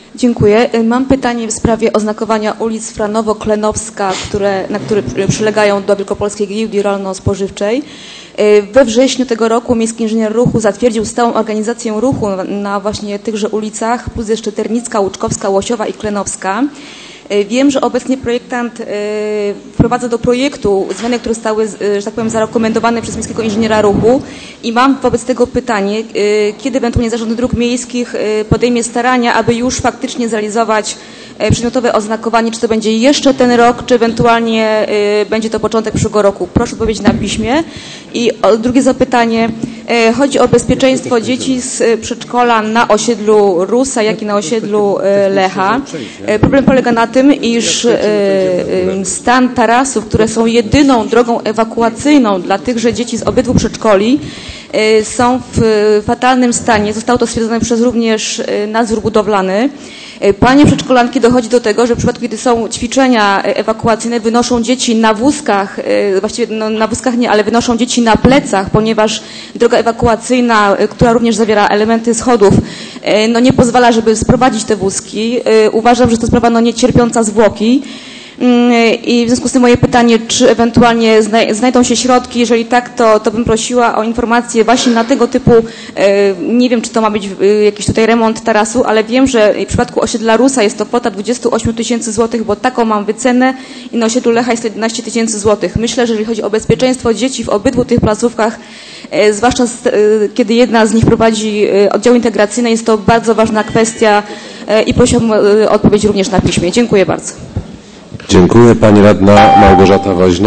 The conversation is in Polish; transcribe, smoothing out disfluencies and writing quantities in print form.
Dziękuję. Mam pytanie w sprawie oznakowania ulic Franowo-Klenowska, na które przylegają do Wielkopolskiej Gildii Rolno-Spożywczej. We wrześniu tego roku Miejski Inżynier Ruchu zatwierdził stałą organizację ruchu na właśnie tychże ulicach, plus jeszcze Ternicka, Łuczkowska, Łosiowa i Klenowska. Wiem, że obecnie projektant wprowadza do projektu zmiany, które zostały, że tak powiem, zarekomendowane przez Miejskiego Inżyniera Ruchu i mam wobec tego pytanie, kiedy ewentualnie Zarząd Dróg Miejskich podejmie starania, aby już faktycznie zrealizować przedmiotowe oznakowanie, czy to będzie jeszcze ten rok, czy ewentualnie będzie to początek przyszłego roku. Proszę odpowiedzieć na piśmie. I drugie zapytanie, chodzi o bezpieczeństwo dzieci z przedszkola na osiedlu Rusa, jak i na osiedlu Lecha. Problem polega na tym, iż stan tarasów, które są jedyną drogą ewakuacyjną dla tychże dzieci z obydwu przedszkoli, są w fatalnym stanie. Zostało to stwierdzone przez również nadzór budowlany. Panie przedszkolanki, dochodzi do tego, że w przypadku, kiedy są ćwiczenia ewakuacyjne, wynoszą dzieci na wózkach, właściwie na wózkach nie, ale wynoszą dzieci na plecach, ponieważ droga ewakuacyjna, która również zawiera elementy schodów, nie pozwala, żeby sprowadzić te wózki. Uważam, że to sprawa nie cierpiąca zwłoki. I w związku z tym moje pytanie, czy ewentualnie znajdą się środki, jeżeli tak, to bym prosiła o informację właśnie na tego typu, nie wiem, czy to ma być jakiś tutaj remont tarasu, ale wiem, że w przypadku osiedla Rusa jest to kwota 28 000 złotych, bo taką mam wycenę i na osiedlu Lecha jest to 11 000 złotych. Myślę, że jeżeli chodzi o bezpieczeństwo dzieci w obydwu tych placówkach, zwłaszcza kiedy jedna z nich prowadzi oddział integracyjny, jest to bardzo ważna kwestia i prosiłabym o odpowiedź również na piśmie. Dziękuję bardzo. Dziękuję. Pani radna Małgorzata Woźna.